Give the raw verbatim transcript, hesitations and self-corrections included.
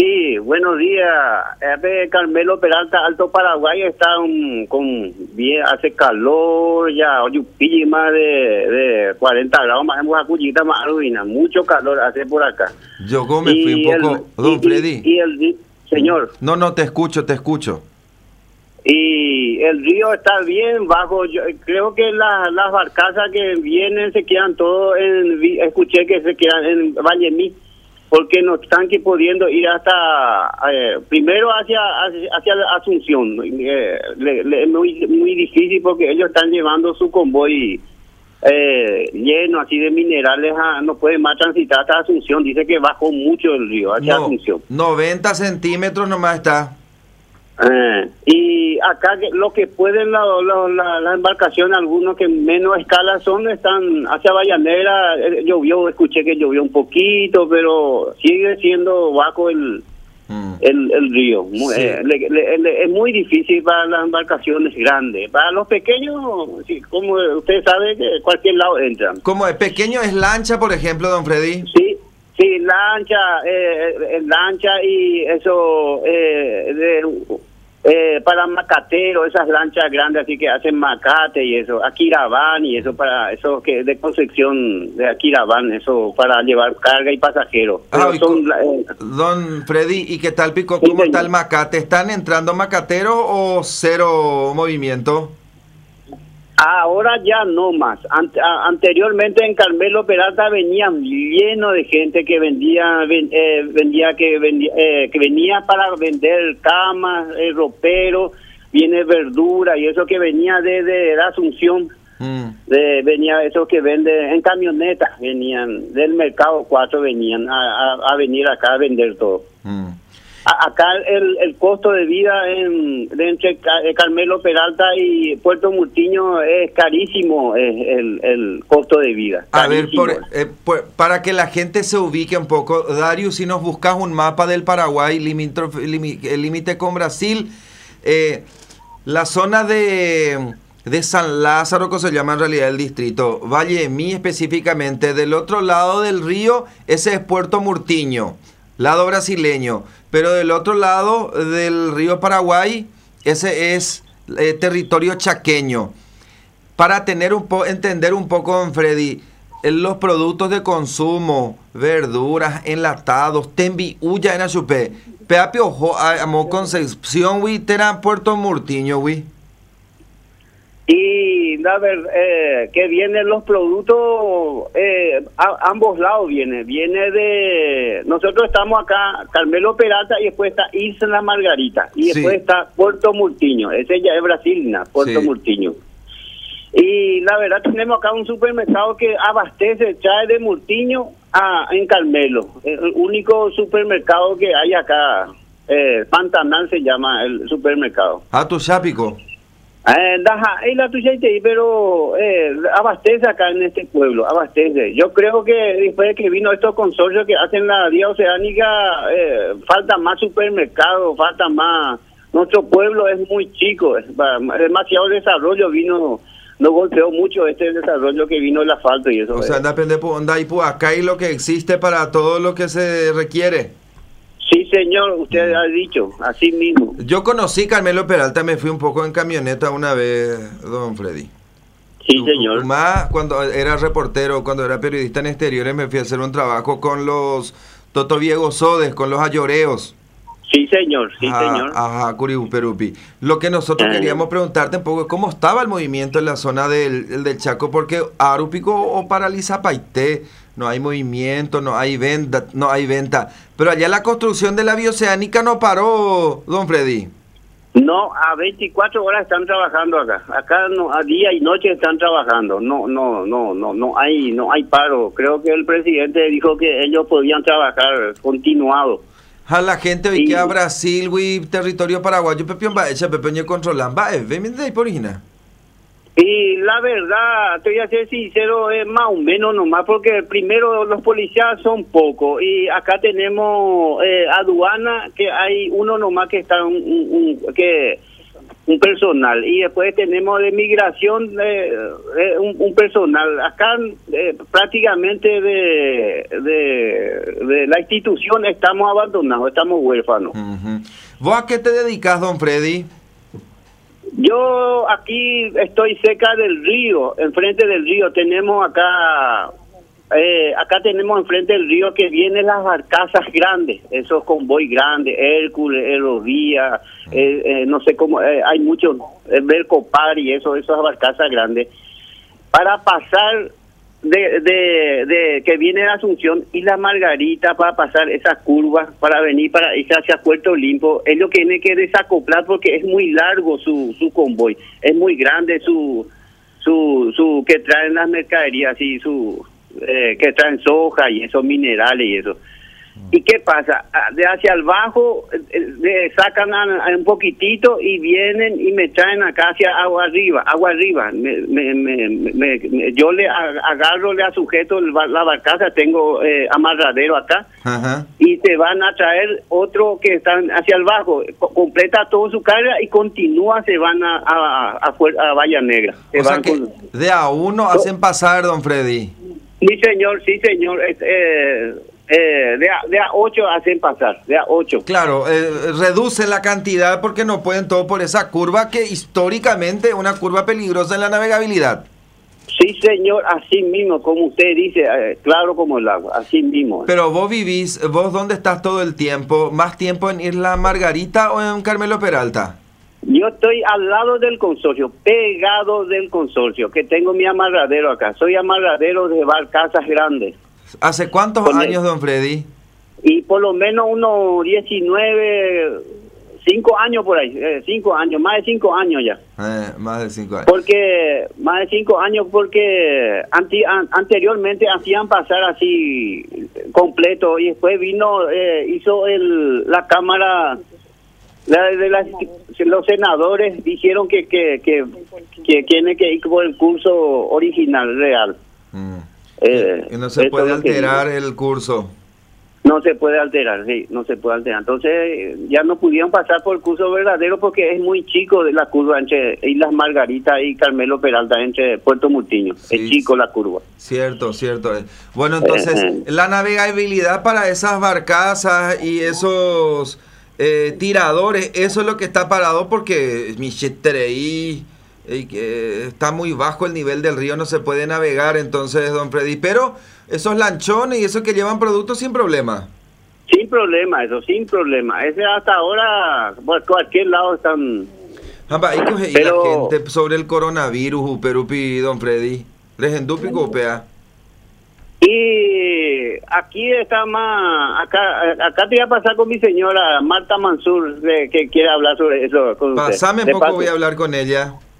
Sí, buenos días. Eh, Carmelo Peralta, Alto Paraguay, está um, con bien, hace calor, ya, oye, más de, de cuarenta grados, más en Guajacuyita, más ruina, mucho calor hace por acá. Yo como me fui un poco, el, don y, Freddy. Y, y el, señor. No, no, te escucho, te escucho. Y el río está bien bajo. Yo creo que la, las barcazas que vienen se quedan todos en, escuché que se quedan en Vallemí, porque no están que pudiendo ir hasta, eh, primero hacia hacia, hacia Asunción. Eh, le, le, es muy, muy difícil porque ellos están llevando su convoy eh, lleno así de minerales, a, no puede más transitar hasta Asunción. Dice que bajó mucho el río hacia No, Asunción. noventa centímetros nomás está. Eh, y acá que, lo que pueden la, la, la, la embarcación, algunos que menos escala son, están hacia Vallanera. Eh, llovió, escuché que llovió un poquito, pero sigue siendo bajo el mm. el, el río. Muy, sí. eh, le, le, le, es muy difícil para las embarcaciones grandes. Para los pequeños, sí, como usted sabe, que cualquier lado entran. ¿Cómo es pequeño? ¿Es lancha, por ejemplo, don Freddy? Sí. Sí, lancha, eh, lancha y eso, eh, de, eh, para macatero, esas lanchas grandes así que hacen macate y eso, Aquirabán y eso, para eso que de concepción de Aquirabán, eso para llevar carga y pasajeros. Ah, son, eh, don Freddy, ¿y qué tal, Pico? ¿Cómo sí, está el macate? ¿Están entrando macateros o cero movimiento? Ahora ya no más. Ant a, anteriormente en Carmelo Peralta venían lleno de gente que vendía, ven, eh, vendía que vendía, eh, que venía para vender camas, eh, ropero, viene verdura y eso que venía de, de la Asunción, mm. de, venía eso que vende en camionetas, venían del mercado cuatro venían a, a, a venir acá a vender todo. Mm. Acá el, el costo de vida en, de entre Carmelo Peralta y Puerto Murtiño es carísimo, es el, el costo de vida. A ver, por, eh, por, para que la gente se ubique un poco, Darius, si nos buscas un mapa del Paraguay, el límite con Brasil, eh, la zona de, de San Lázaro, que se llama en realidad el distrito, Vallemí específicamente, del otro lado del río, ese es Puerto Murtiño, lado brasileño. Pero del otro lado del río Paraguay, ese es eh, territorio chaqueño. Para tener un po entender un poco, don Freddy, los productos de consumo, verduras, enlatados, tembiuya en Achupé, Peapio ojo, amo Concepción, wi, tera Puerto Murtiño, wi. Y la verdad, eh, que vienen los productos, eh, a ambos lados viene, viene de, nosotros estamos acá, Carmelo Peralta, y después está Isla Margarita, y después sí. está Puerto Murtiño, ese ya es Brasilina, Puerto sí. Murtiño. Y la verdad tenemos acá un supermercado que abastece, trae de Murtiño a, en Carmelo, el único supermercado que hay acá, eh, Pantanal se llama el supermercado. ¿A tu chápico? Eh, y la tuya, pero eh, abastece acá en este pueblo, abastece. Yo creo que después de que vino estos consorcios que hacen la vía oceánica, eh, falta más supermercados, falta más. Nuestro pueblo es muy chico, es demasiado desarrollo vino, nos golpeó mucho este desarrollo que vino el asfalto y eso. O sea, depende por dónde hay, pues acá hay lo que existe para todo lo que se requiere. Sí, señor, usted mm. ha dicho, así mismo. Yo conocí Carmelo Peralta, me fui un poco en camioneta una vez, don Freddy. Sí, señor. Más cuando era reportero, cuando era periodista en exteriores, me fui a hacer un trabajo con los Totobiegosodes, con los ayoreos. Sí, señor, sí, ajá, señor. Ajá, Curibuperupi. Lo que nosotros eh. queríamos preguntarte un poco es cómo estaba el movimiento en la zona del, del Chaco, porque Arupico o Paraliza Paité, no hay movimiento, no hay venta, no hay venta. Pero allá la construcción de la bioceánica no paró, don Freddy. No, a veinticuatro horas están trabajando acá. Acá no, a día y noche están trabajando. No, no, no, no, no hay, no hay paro. Creo que el presidente dijo que ellos podían trabajar continuado. A la gente hoy que a Brasil, güey, territorio paraguayo, pepión va echa pepeño controlan, va, ven de ahí por origina. Y la verdad, te voy a ser sincero, es más o menos nomás, porque primero los policías son pocos, y acá tenemos eh, aduana, que hay uno nomás que está, un, un, un, que un personal, y después tenemos de migración eh, eh, un, un personal. Acá eh, prácticamente de, de, de la institución estamos abandonados, estamos huérfanos. Uh-huh. ¿Vos a qué te dedicas, don Freddy? Yo aquí estoy cerca del río, enfrente del río. Tenemos acá, eh, acá tenemos enfrente del río que vienen las barcazas grandes, esos convoy grandes, Hércules, Herodía, eh, eh, no sé cómo, eh, hay muchos, eh, Bercopar y eso, esas barcazas grandes, para pasar de, de, de que viene de Asunción y la Margarita, para pasar esas curvas, para venir para irse hacia Puerto Limpo. Ellos tienen que desacoplar porque es muy largo su, su convoy, es muy grande su, su, su que traen las mercaderías y su, eh, que traen soja y esos minerales y eso. ¿Y qué pasa? De hacia el bajo le sacan a, a un poquitito y vienen y me traen acá hacia agua arriba, agua arriba. Me, me, me, me, me, yo le agarro, le sujeto la barcaza, tengo eh, amarradero acá. Ajá. Y te van a traer otro que están hacia el bajo, completa todo su carga y continúa, se van a, a, a, a Bahía Negra. Se o sea van que con... de a uno hacen pasar, don Freddy. Sí, señor, sí, señor. Eh, Eh, de, a, de a ocho hacen pasar, de a ocho. Claro, eh, reducen la cantidad porque no pueden todo por esa curva que históricamente es una curva peligrosa en la navegabilidad. Sí, señor, así mismo, como usted dice, eh, claro como el agua, así mismo. Pero vos vivís, vos dónde estás todo el tiempo, ¿más tiempo en Isla Margarita o en Carmelo Peralta? Yo estoy al lado del consorcio, pegado del consorcio, que tengo mi amarradero acá. Soy amarradero de barcazas grandes. ¿Hace cuántos Con años, el, don Freddy? Y por lo menos unos diecinueve, cinco años por ahí, eh, cinco años, más de cinco años ya. Eh, más de cinco años. Porque, más de cinco años porque anti, an, anteriormente hacían pasar así completo y después vino, eh, hizo el la Cámara, la, de las, los senadores dijeron que, que, que, que tiene que ir por el curso original, real. Mm. Eh, y no se puede alterar el curso. No se puede alterar, sí, no se puede alterar. Entonces ya no pudieron pasar por el curso verdadero porque es muy chico de la curva entre Islas Margarita y Carmelo Peralta, entre Puerto Multiño. Sí, es chico la curva. Cierto, cierto. Bueno, entonces eh, eh. la navegabilidad para esas barcazas y esos eh, tiradores, eso es lo que está parado porque Michetereí... Y que está muy bajo el nivel del río, no se puede navegar, entonces, don Freddy, pero esos lanchones y esos que llevan productos sin problema. Sin problema, eso, sin problema. Ese hasta ahora, por cualquier lado están... Amba, y coge pero... y la gente sobre el coronavirus, Uperupi, don Freddy, les endupi copea. Y aquí está más, acá acá te voy a pasar con mi señora Marta Mansur, de, que quiere hablar sobre eso con Pásame usted. un poco, voy a hablar con ella.